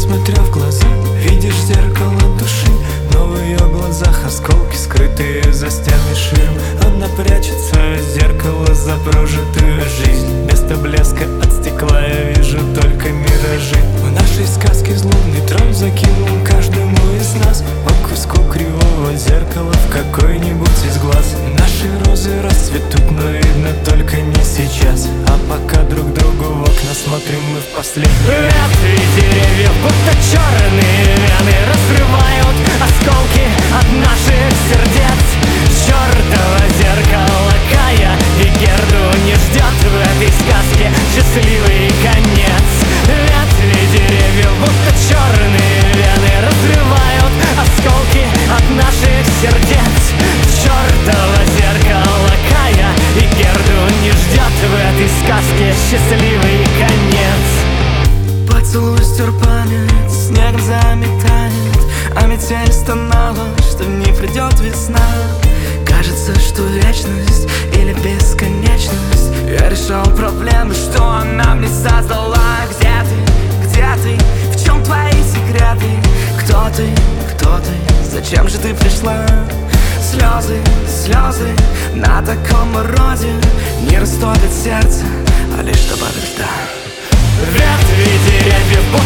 смотря в глаза, видишь зеркало души, но в ее глазах осколки, скрытые за стенами ширм. Она прячется в зеркало за прожитую жизнь. Вместо блеска от стекла я вижу только миражи. В нашей сказке злобный тролль закинул каждому из нас по куску кривого зеркала в какой-нибудь из глаз. Наши розы расцветут, но видно только не сейчас. А пока друг другу в окна смотрим мы в последний раз. Ветви деревьев, будто черные вены, разрывают осколки от наших сердец. Чёртово зеркало Кая и Герду не ждет в этой сказке счастливый конец. Ветви деревьев, будто черные вены, разрывают осколки от наших сердец. Чёртово зеркало Кая и Герду не ждет в этой сказке счастливый конец. Поцелуй стер память, снегом заметает, а метель стонала, что не придет весна. Кажется, что вечность или бесконечность. Я решал проблемы, что она мне создала. Где ты? Где ты? В чем твои секреты? Кто ты? Кто ты? Зачем же ты пришла? Слезы, слезы на таком морозе не растопит сердце, а лишь добавит льда. Ветви деревьев,